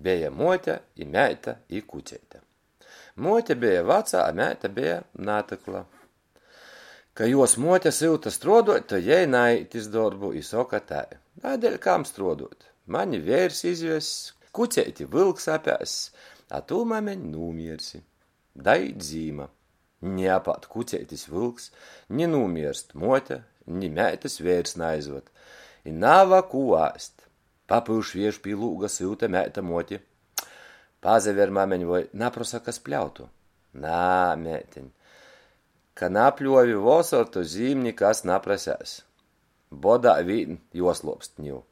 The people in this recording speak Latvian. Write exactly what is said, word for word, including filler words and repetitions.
Beja mote, i meita, i kuceite. Mote beja vacā, a meita beja natakla. Ka jos mote syuta struodot, to jei naitis dorbu i soka tai. Tādēļ kam struodot? Mani vērs izvies, kuceiti vilks apēs, a tū mameņ nūmiersi. Dai dzīma. Ni apāt kuceitis vilks, ni nūmierst mote, ni meitas vērs naizvot. I nava kū āst. Papyuš vieš pī lūga syuta meita moti. Pazaver mameņ voi naprosa, kas pļautu. Nā, meiteņ. Ka napļovi vosor, to zīm nikas naprasēs. Bodā vīn joslopst ņiu.